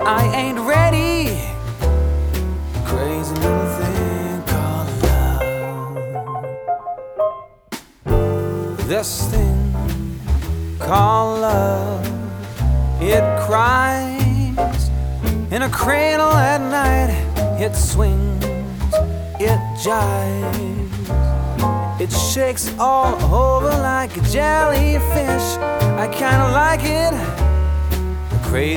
I ain't ready. Crazy little thing called love. This thing called love, it cries in a cradle at night. It swings, it jives, it shakes all over like a jellyfish. I kinda like it.